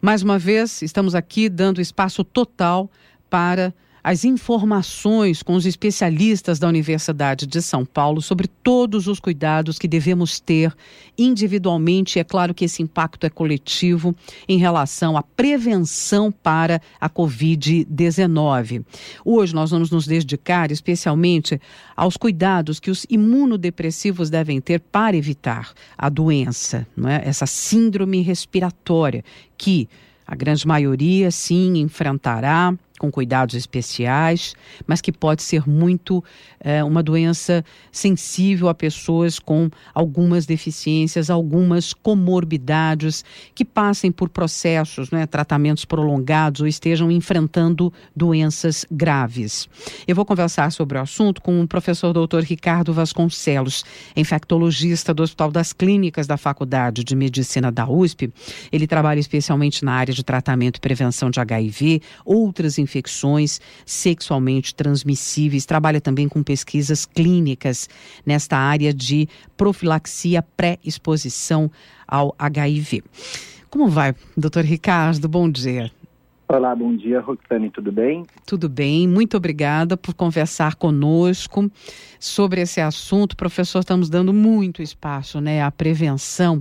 Mais uma vez, estamos aqui dando espaço total para as informações com os especialistas da Universidade de São Paulo sobre todos os cuidados que devemos ter individualmente. É claro que esse impacto é coletivo em relação à prevenção para a Covid-19. Hoje nós vamos nos dedicar especialmente aos cuidados que os imunodepressivos devem ter para evitar a doença, não é? Essa síndrome respiratória que a grande maioria, sim, enfrentará com cuidados especiais, mas que pode ser muito uma doença sensível a pessoas com algumas deficiências, algumas comorbidades, que passem por processos, tratamentos prolongados ou estejam enfrentando doenças graves. Eu vou conversar sobre o assunto com o professor Dr. Ricardo Vasconcelos, infectologista do Hospital das Clínicas da Faculdade de Medicina da USP. Ele trabalha especialmente na área de tratamento e prevenção de HIV, outras infecções sexualmente transmissíveis, trabalha também com pesquisas clínicas nesta área de profilaxia pré-exposição ao HIV. Como vai, doutor Ricardo? Bom dia. Olá, bom dia, Roxane, tudo bem? Tudo bem, muito obrigada por conversar conosco sobre esse assunto. Professor, estamos dando muito espaço, à prevenção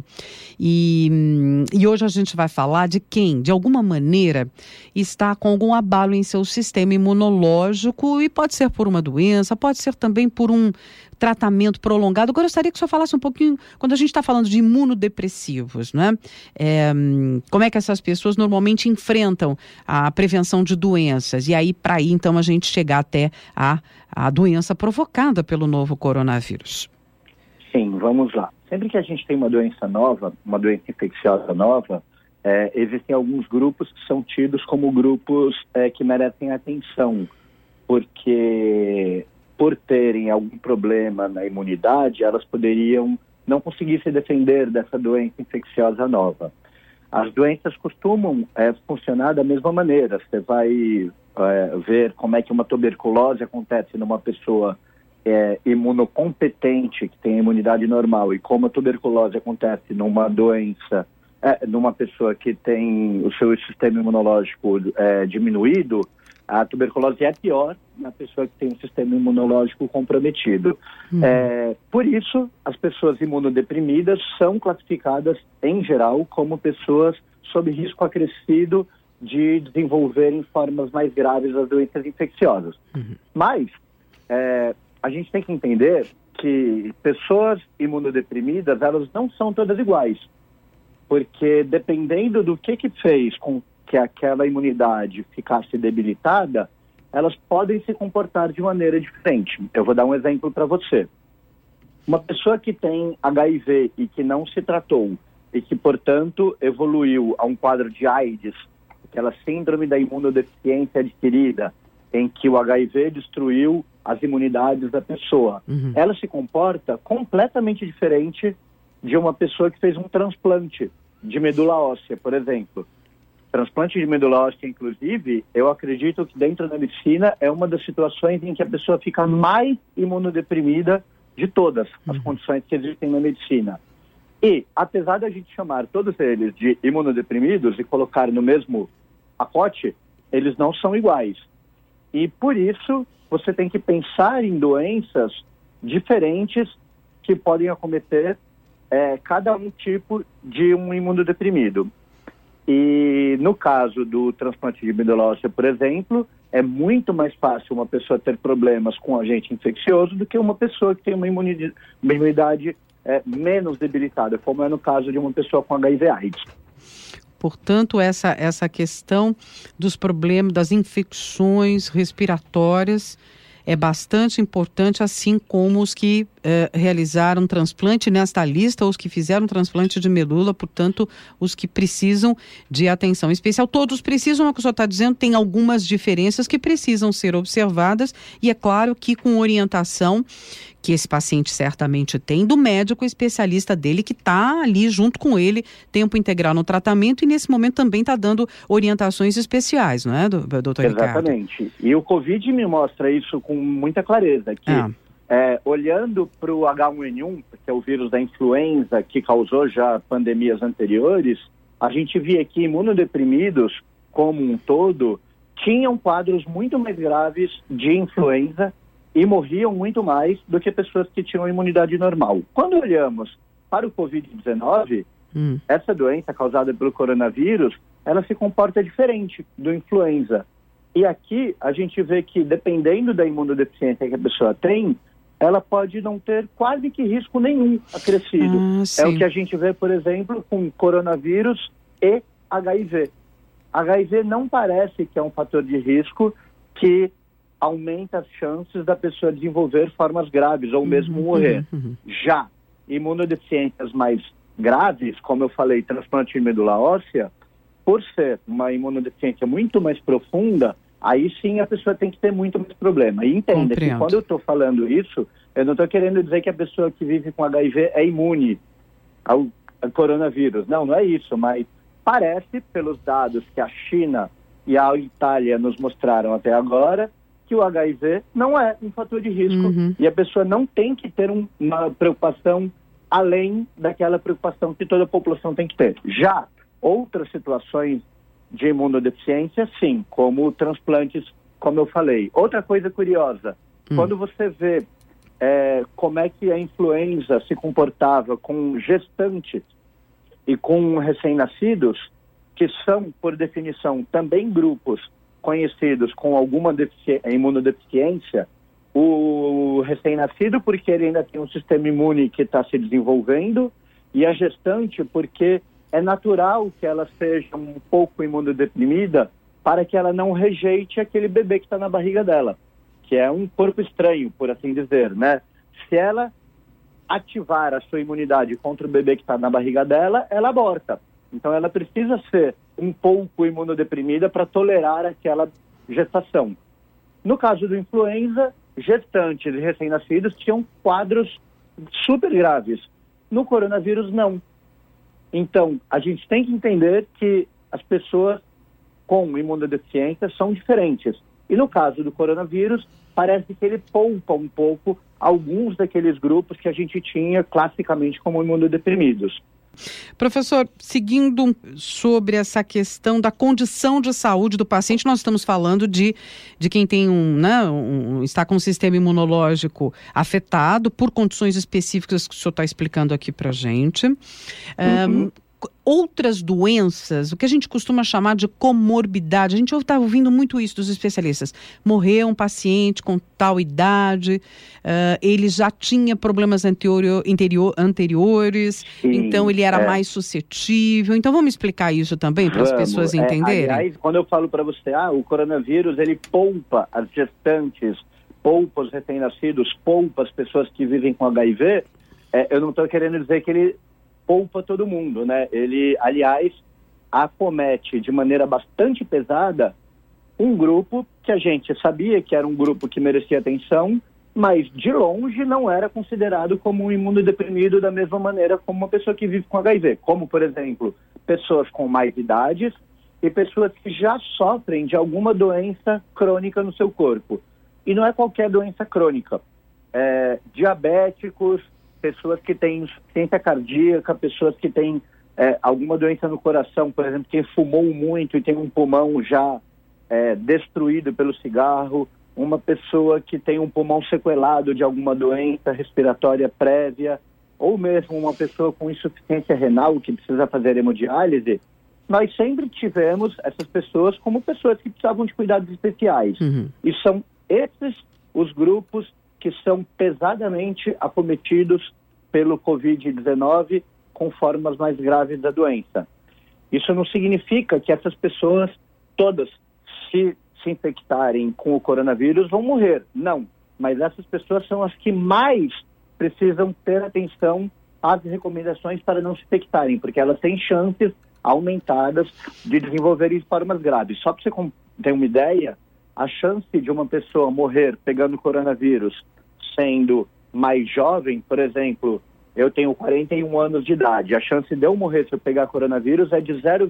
e hoje a gente vai falar de quem, de alguma maneira, está com algum abalo em seu sistema imunológico e pode ser por uma doença, pode ser também por um tratamento prolongado. Agora eu gostaria que o senhor falasse um pouquinho, quando a gente está falando de imunodepressivos, como é que essas pessoas normalmente enfrentam a prevenção de doenças, e aí para aí então a gente chegar até a doença provocada pelo novo coronavírus. Sim, vamos lá. Sempre que a gente tem uma doença nova, uma doença infecciosa nova, existem alguns grupos que são tidos como grupos que merecem atenção, porque por terem algum problema na imunidade, elas poderiam não conseguir se defender dessa doença infecciosa nova. As doenças costumam funcionar da mesma maneira. Você vai ver como é que uma tuberculose acontece numa pessoa imunocompetente, que tem a imunidade normal, e como a tuberculose acontece numa doença, numa pessoa que tem o seu sistema imunológico diminuído. A tuberculose é pior na pessoa que tem um sistema imunológico comprometido. Por isso, as pessoas imunodeprimidas são classificadas, em geral, como pessoas sob risco acrescido de desenvolverem formas mais graves das doenças infecciosas. Mas a gente tem que entender que pessoas imunodeprimidas, elas não são todas iguais. Porque dependendo do que fez com que aquela imunidade ficasse debilitada, elas podem se comportar de maneira diferente. Eu vou dar um exemplo para você. Uma pessoa que tem HIV e que não se tratou e que, portanto, evoluiu a um quadro de AIDS, aquela síndrome da imunodeficiência adquirida, em que o HIV destruiu as imunidades da pessoa, ela se comporta completamente diferente de uma pessoa que fez um transplante de medula óssea, por exemplo. Transplante de medula óssea, inclusive, eu acredito que dentro da medicina é uma das situações em que a pessoa fica mais imunodeprimida de todas as condições que existem na medicina. E, apesar de a gente chamar todos eles de imunodeprimidos e colocar no mesmo pacote, eles não são iguais. E, por isso, você tem que pensar em doenças diferentes que podem acometer cada um tipo de um imunodeprimido. E no caso do transplante de medula óssea, por exemplo, é muito mais fácil uma pessoa ter problemas com agente infeccioso do que uma pessoa que tem uma imunidade menos debilitada, como é no caso de uma pessoa com HIV/AIDS. Portanto, essa questão dos problemas, das infecções respiratórias é bastante importante, assim como os que realizaram transplante nesta lista, os que fizeram transplante de medula, portanto, os que precisam de atenção especial. Todos precisam, é o que o senhor está dizendo, tem algumas diferenças que precisam ser observadas e é claro que com orientação que esse paciente certamente tem, do médico especialista dele que está ali junto com ele, tempo integral no tratamento e nesse momento também está dando orientações especiais, não é, doutor Ricardo? Exatamente. E o Covid me mostra isso com muita clareza, que olhando para o H1N1, que é o vírus da influenza que causou já pandemias anteriores, a gente via que imunodeprimidos, como um todo, tinham quadros muito mais graves de influenza e morriam muito mais do que pessoas que tinham imunidade normal. Quando olhamos para o Covid-19, essa doença causada pelo coronavírus, ela se comporta diferente do influenza. E aqui a gente vê que, dependendo da imunodeficiência que a pessoa tem, ela pode não ter quase que risco nenhum acrescido. É o que a gente vê, por exemplo, com coronavírus e HIV. HIV não parece que é um fator de risco que aumenta as chances da pessoa desenvolver formas graves ou mesmo morrer. Já imunodeficiências mais graves, como eu falei, transplante de medula óssea, por ser uma imunodeficiência muito mais profunda, aí sim a pessoa tem que ter muito mais problema. E entenda que quando eu estou falando isso, eu não estou querendo dizer que a pessoa que vive com HIV é imune ao coronavírus. Não, não é isso, mas parece, pelos dados que a China e a Itália nos mostraram até agora, que o HIV não é um fator de risco e a pessoa não tem que ter uma preocupação além daquela preocupação que toda a população tem que ter. Já outras situações de imunodeficiência, sim, como transplantes, como eu falei. Outra coisa curiosa, quando você vê como é que a influenza se comportava com gestantes e com recém-nascidos, que são, por definição, também grupos conhecidos com alguma imunodeficiência, o recém-nascido porque ele ainda tem um sistema imune que está se desenvolvendo, e a gestante porque é natural que ela seja um pouco imunodeprimida para que ela não rejeite aquele bebê que está na barriga dela, que é um corpo estranho, por assim dizer, né? Se ela ativar a sua imunidade contra o bebê que está na barriga dela, ela aborta. Então ela precisa ser um pouco imunodeprimida para tolerar aquela gestação. No caso do influenza, gestantes e recém-nascidos tinham quadros super graves. No coronavírus, não. Então, a gente tem que entender que as pessoas com imunodeficiência são diferentes. E no caso do coronavírus, parece que ele poupa um pouco alguns daqueles grupos que a gente tinha classicamente como imunodeprimidos. Professor, seguindo sobre essa questão da condição de saúde do paciente, nós estamos falando de quem tem está com um sistema imunológico afetado por condições específicas que o senhor está explicando aqui para a gente. Outras doenças, o que a gente costuma chamar de comorbidade, a gente está ouvindo muito isso dos especialistas. Morreu um paciente com tal idade, ele já tinha problemas anteriores, sim, então ele era mais suscetível. Então vamos explicar isso também para as pessoas entenderem? Aliás, quando eu falo para você, o coronavírus ele poupa as gestantes, poupa os recém-nascidos, poupa as pessoas que vivem com HIV, eu não estou querendo dizer que ele poupa todo mundo, né? Ele, aliás, acomete de maneira bastante pesada um grupo que a gente sabia que era um grupo que merecia atenção, mas de longe não era considerado como um imunodeprimido da mesma maneira como uma pessoa que vive com HIV, como, por exemplo, pessoas com mais idades e pessoas que já sofrem de alguma doença crônica no seu corpo. E não é qualquer doença crônica. Diabéticos, pessoas que têm insuficiência cardíaca, pessoas que têm alguma doença no coração, por exemplo, quem fumou muito e tem um pulmão já destruído pelo cigarro, uma pessoa que tem um pulmão sequelado de alguma doença respiratória prévia, ou mesmo uma pessoa com insuficiência renal que precisa fazer hemodiálise, nós sempre tivemos essas pessoas como pessoas que precisavam de cuidados especiais. E são esses os grupos que são pesadamente acometidos pelo Covid-19 com formas mais graves da doença. Isso não significa que essas pessoas todas, se infectarem com o coronavírus, vão morrer. Não. Mas essas pessoas são as que mais precisam ter atenção às recomendações para não se infectarem, porque elas têm chances aumentadas de desenvolverem formas graves. Só para você ter uma ideia, a chance de uma pessoa morrer pegando coronavírus sendo mais jovem, por exemplo, eu tenho 41 anos de idade, a chance de eu morrer se eu pegar coronavírus é de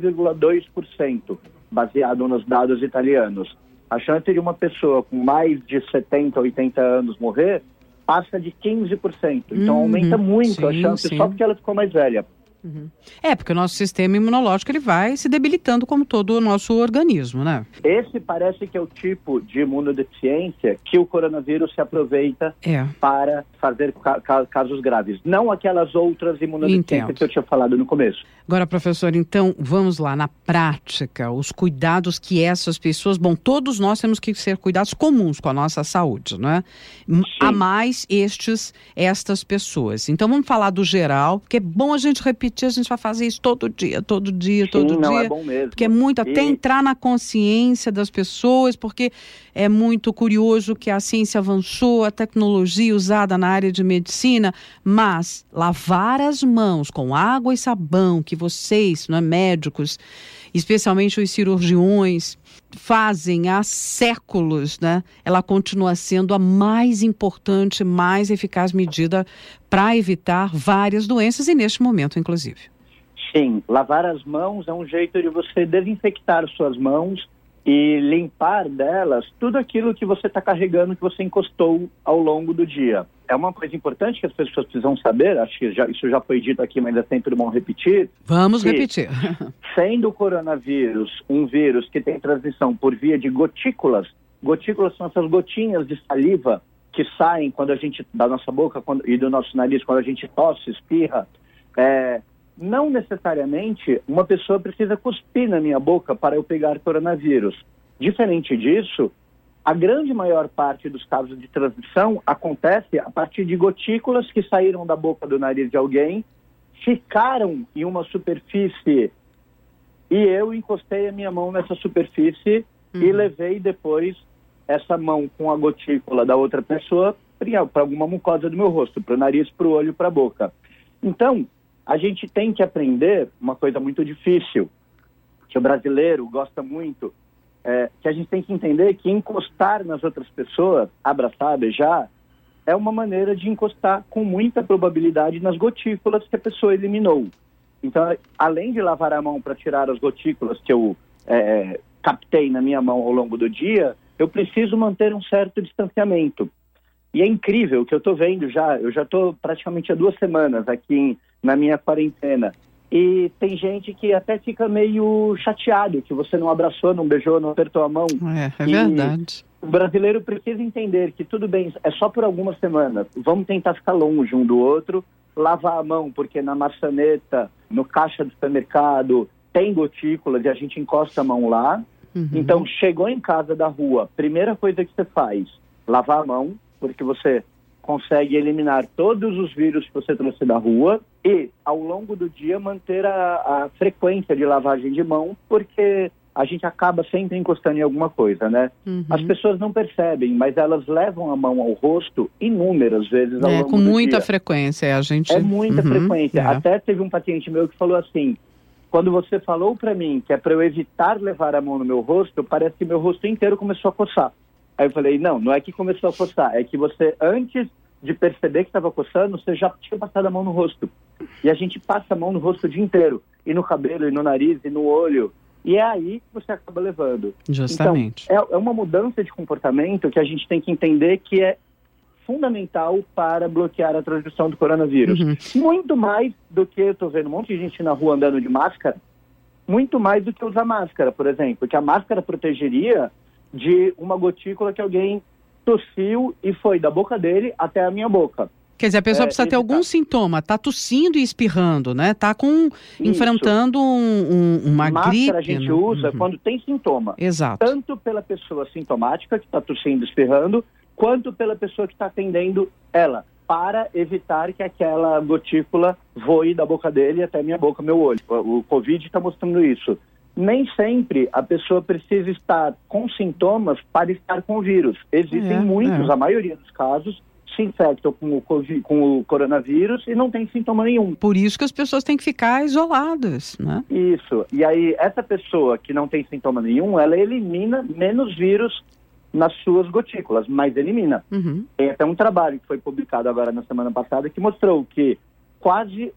0,2%, baseado nos dados italianos. A chance de uma pessoa com mais de 70, 80 anos morrer passa de 15%. Então aumenta muito a chance só porque ela ficou mais velha. Uhum. Porque o nosso sistema imunológico ele vai se debilitando como todo o nosso organismo, né? Esse parece que é o tipo de imunodeficiência que o coronavírus se aproveita para fazer casos graves. Não aquelas outras imunodeficiências que eu tinha falado no começo. Agora, professor, então, vamos lá, na prática, os cuidados que essas pessoas... Bom, todos nós temos que ser cuidados comuns com a nossa saúde, não é? Sim. Há mais estas pessoas. Então, vamos falar do geral, porque é bom a gente repetir, a gente vai fazer isso todo dia. Sim, não é bom mesmo. Porque é muito, até entrar na consciência das pessoas, porque é muito curioso que a ciência avançou, a tecnologia usada na área de medicina, mas lavar as mãos com água e sabão, que vocês, não é, médicos, especialmente os cirurgiões, fazem há séculos, né? Ela continua sendo a mais importante, mais eficaz medida para evitar várias doenças e neste momento, inclusive. Sim, lavar as mãos é um jeito de você desinfectar suas mãos e limpar delas tudo aquilo que você está carregando, que você encostou ao longo do dia. É uma coisa importante que as pessoas precisam saber, acho que isso já foi dito aqui, mas é sempre bom repetir. Vamos repetir. Sendo o coronavírus um vírus que tem transmissão por via de gotículas são essas gotinhas de saliva que saem quando a gente, da nossa boca e do nosso nariz, quando a gente tosse, espirra. Não necessariamente uma pessoa precisa cuspir na minha boca para eu pegar coronavírus. Diferente disso, a grande maior parte dos casos de transmissão acontece a partir de gotículas que saíram da boca do nariz de alguém, ficaram em uma superfície e eu encostei a minha mão nessa superfície e levei depois essa mão com a gotícula da outra pessoa para alguma mucosa do meu rosto, para o nariz, para o olho, para a boca. Então, a gente tem que aprender uma coisa muito difícil, que o brasileiro gosta muito, que a gente tem que entender que encostar nas outras pessoas, abraçar, beijar, é uma maneira de encostar com muita probabilidade nas gotículas que a pessoa eliminou. Então, além de lavar a mão para tirar as gotículas que eu captei na minha mão ao longo do dia, eu preciso manter um certo distanciamento. E é incrível que eu estou vendo eu já estou praticamente há 2 semanas aqui na minha quarentena. E tem gente que até fica meio chateado, que você não abraçou, não beijou, não apertou a mão. É verdade. O brasileiro precisa entender que tudo bem, é só por algumas semanas. Vamos tentar ficar longe um do outro, lavar a mão, porque na maçaneta, no caixa do supermercado, tem gotículas e a gente encosta a mão lá. Então, chegou em casa da rua, primeira coisa que você faz, lavar a mão, porque você consegue eliminar todos os vírus que você trouxe da rua e, ao longo do dia, manter a frequência de lavagem de mão, porque a gente acaba sempre encostando em alguma coisa, né? As pessoas não percebem, mas elas levam a mão ao rosto inúmeras vezes ao longo do dia. Com muita frequência, a gente... É muita frequência. Até teve um paciente meu que falou assim, quando você falou para mim que é para eu evitar levar a mão no meu rosto, parece que meu rosto inteiro começou a coçar. Aí eu falei, não é que começou a coçar, é que você, antes de perceber que estava coçando, você já tinha passado a mão no rosto. E a gente passa a mão no rosto o dia inteiro, e no cabelo, e no nariz, e no olho. E é aí que você acaba levando. Justamente. Então, é uma mudança de comportamento que a gente tem que entender que é fundamental para bloquear a transmissão do coronavírus. Muito mais do que eu estou vendo um monte de gente na rua andando de máscara, muito mais do que usar máscara, por exemplo, porque a máscara protegeria de uma gotícula que alguém tossiu e foi da boca dele até a minha boca. Quer dizer, a pessoa precisa ter algum sintoma, tá tossindo e espirrando, né? Tá enfrentando uma gripe. Máscara a gente usa quando tem sintoma. Exato. Tanto pela pessoa sintomática que está tossindo e espirrando, quanto pela pessoa que está atendendo ela, para evitar que aquela gotícula voe da boca dele até minha boca, meu olho. O Covid está mostrando isso. Nem sempre a pessoa precisa estar com sintomas para estar com o vírus. Existem muitos, a maioria dos casos, se infectam com o coronavírus e não tem sintoma nenhum. Por isso que as pessoas têm que ficar isoladas, né? Isso. E aí, essa pessoa que não tem sintoma nenhum, ela elimina menos vírus nas suas gotículas, mas elimina. Tem até um trabalho que foi publicado agora na semana passada que mostrou que quase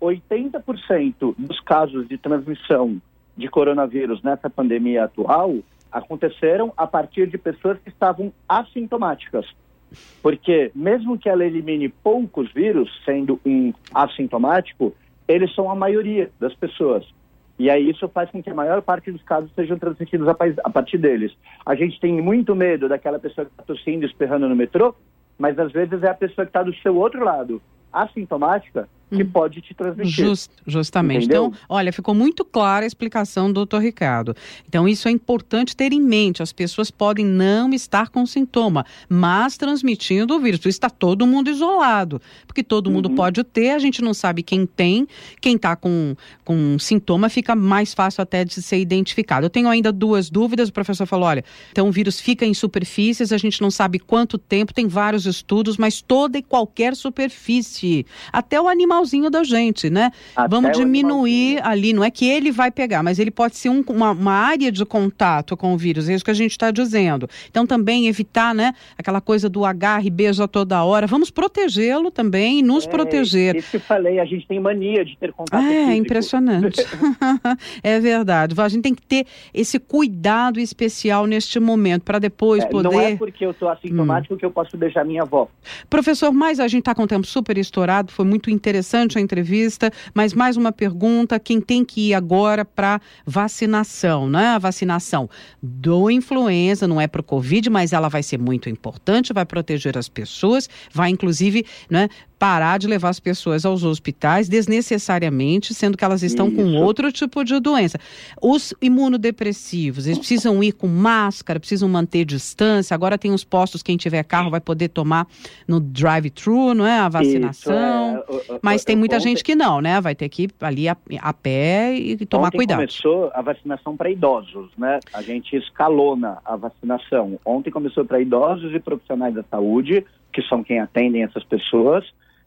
80% dos casos de transmissão de coronavírus nessa pandemia atual aconteceram a partir de pessoas que estavam assintomáticas. Porque mesmo que ela elimine poucos vírus, sendo um assintomático, eles são a maioria das pessoas. E aí isso faz com que a maior parte dos casos sejam transmitidos a partir deles. A gente tem muito medo daquela pessoa que está tossindo, espirrando no metrô, mas às vezes é a pessoa que está do seu outro lado, assintomática, que pode te transmitir. Justamente. Entendeu? Então, olha, ficou muito clara a explicação do Dr. Ricardo. Então, isso é importante ter em mente. As pessoas podem não estar com sintoma, mas transmitindo o vírus. Por isso está todo mundo isolado. Porque todo mundo pode ter, a gente não sabe quem tem. Quem está com sintoma fica mais fácil até de ser identificado. Eu tenho ainda 2 dúvidas. O professor falou, olha, então o vírus fica em superfícies, a gente não sabe quanto tempo, tem vários estudos, mas toda e qualquer superfície, até o animalzinho da gente, né? Vamos diminuir ali, não é que ele vai pegar, mas ele pode ser uma área de contato com o vírus, é isso que a gente está dizendo. Então também evitar, né, aquela coisa do agarre e beijo a toda hora, vamos protegê-lo também e nos proteger. Isso que eu falei, a gente tem mania de ter contato físico. É impressionante. É verdade, a gente tem que ter esse cuidado especial neste momento, para depois poder... Não é porque eu estou assintomático que eu posso beijar minha avó. Professor, mas a gente está com o tempo super estourado, foi muito interessante a entrevista, mas mais uma pergunta, quem tem que ir agora para vacinação, né? A vacinação do influenza, não é para o Covid, mas ela vai ser muito importante, vai proteger as pessoas, vai inclusive, né, parar de levar as pessoas aos hospitais desnecessariamente, sendo que elas estão com outro tipo de doença. Os imunodepressivos, eles precisam ir com máscara, precisam manter distância. Agora tem os postos, quem tiver carro vai poder tomar no drive-thru, não é? A vacinação. Mas tem muita gente que não, né? Vai ter que ir ali a pé e tomar cuidado. Ontem começou a vacinação para idosos, né? A gente escalona a vacinação. Ontem começou para idosos e profissionais da saúde, que são quem atendem essas pessoas.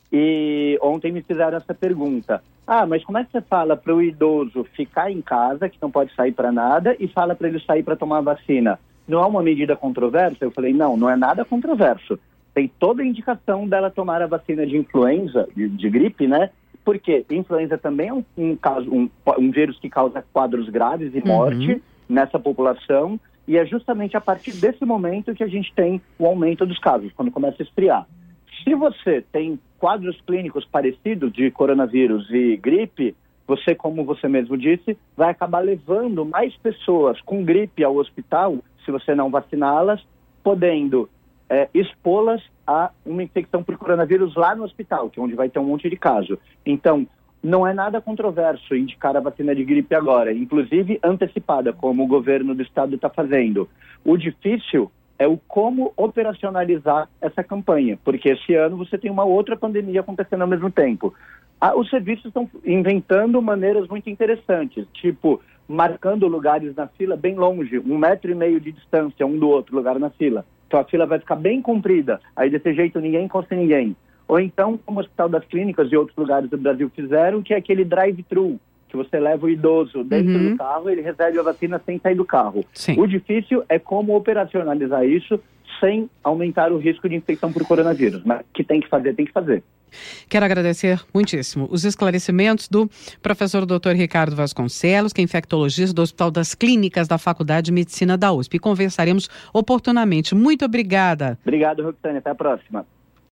E ontem me fizeram essa pergunta. Mas como é que você fala para o idoso ficar em casa, que não pode sair para nada, e fala para ele sair para tomar a vacina? Não é uma medida controversa? Eu falei, não é nada controverso. Tem toda a indicação dela tomar a vacina de influenza, de gripe, né? Porque influenza também é um vírus que causa quadros graves e morte nessa população, e é justamente a partir desse momento que a gente tem o aumento dos casos, quando começa a esfriar. Se você tem quadros clínicos parecidos de coronavírus e gripe, você, como você mesmo disse, vai acabar levando mais pessoas com gripe ao hospital, se você não vaciná-las, podendo expô-las a uma infecção por coronavírus lá no hospital, que é onde vai ter um monte de caso. Então, não é nada controverso indicar a vacina de gripe agora, inclusive antecipada, como o governo do estado está fazendo. O difícil é o como operacionalizar essa campanha, porque esse ano você tem uma outra pandemia acontecendo ao mesmo tempo. Os serviços estão inventando maneiras muito interessantes, tipo marcando lugares na fila bem longe, 1,5 metro de distância um do outro lugar na fila. Então a fila vai ficar bem comprida, aí desse jeito ninguém encosta em ninguém. Ou então, como o Hospital das Clínicas e outros lugares do Brasil fizeram, que é aquele drive-thru, que você leva o idoso dentro do carro, ele recebe a vacina sem sair do carro. Sim. O difícil é como operacionalizar isso sem aumentar o risco de infecção por coronavírus. Mas que tem que fazer, tem que fazer. Quero agradecer muitíssimo os esclarecimentos do professor Dr. Ricardo Vasconcelos, que é infectologista do Hospital das Clínicas da Faculdade de Medicina da USP. E conversaremos oportunamente. Muito obrigada. Obrigado, Roxane. Até a próxima.